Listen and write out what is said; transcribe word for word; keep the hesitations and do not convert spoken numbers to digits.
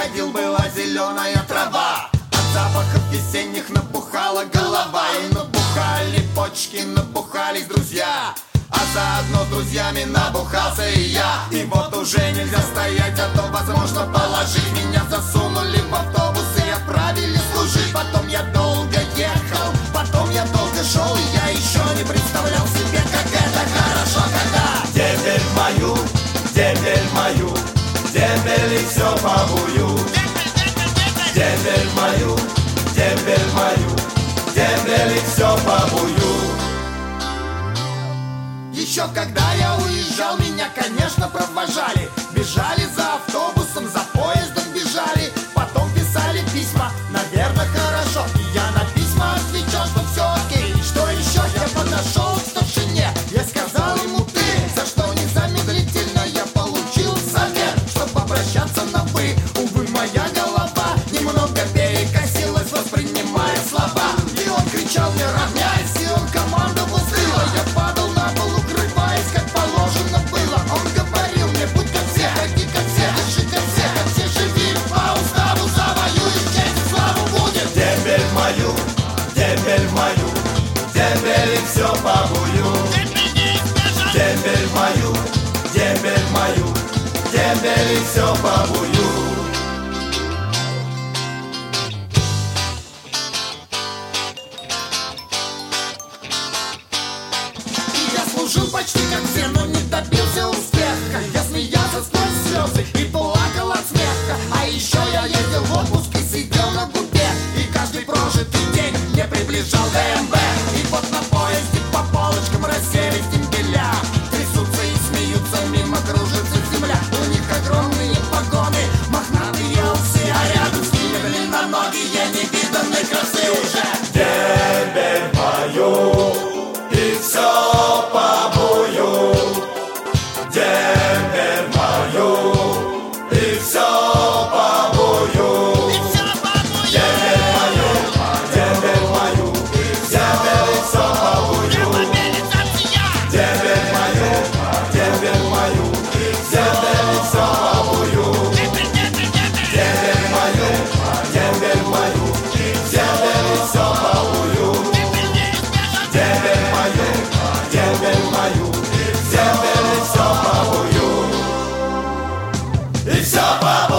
ходил, была зеленая трава. От запахов весенних набухала голова. И набухали почки, набухались друзья. А заодно с друзьями набухался и я. И вот уже нельзя стоять, а то возможно положить. Меня засунули в автобус и отправили служить. Потом я долго ехал, потом я долго шел. И я еще не представлял себе, как это хорошо, когда Дембель в мою, дембель в мою, дембель и все побую. Дембель в мою, дембель в мою, дембель и все побую. Еще когда я уезжал, меня, конечно, провожали. Бежали за автобусом, за поездом бежали. Потом писали письма, наверное, хорошо. И я на письма отвечал, что все окей. Что еще? Я подошел к старшине, я сказал ему ты, за что незамедлительно я получил совет, чтобы обращаться на вы. Увы, моя голова немного перекосилась, воспринимая слова. И он кричал мне равняйся, и он командовал с тыла. Я падал на пол, укрываясь, как положено было. Он говорил мне, будь как все, ходи как все, дыши как все, как все живи. По уставу завоюешь, честь и славу будет. Дембель в мою, дембель в мою, дембель и все побую. Дембель в мою, дембель в мою, дембель и все побую. Я служил почти как все, но не добился успеха. Я смеялся сквозь слезы и плакал от смеха. А еще я ездил в отпуск и сидел на губе. И каждый прожитый день мне приближал ДМБ. И вот на поезде по полочкам расселись дембеля. Трясутся и смеются, мимо кружится земля. У них огромные погоны, мохнатые усы. А рядом с ними длинноногие невиданной красы уже. Дембель в мою, и все побую. Дембель в мою, и все побую. Дембель в мою, дембель в мою, дембель и все побую. Дембель в мою, дембель в мою, дембель и все побую. Дембель в мою, дембель в мою, дембель и все побую. Дембель в мою, дембель в мою, дембель и все побую. И все побую.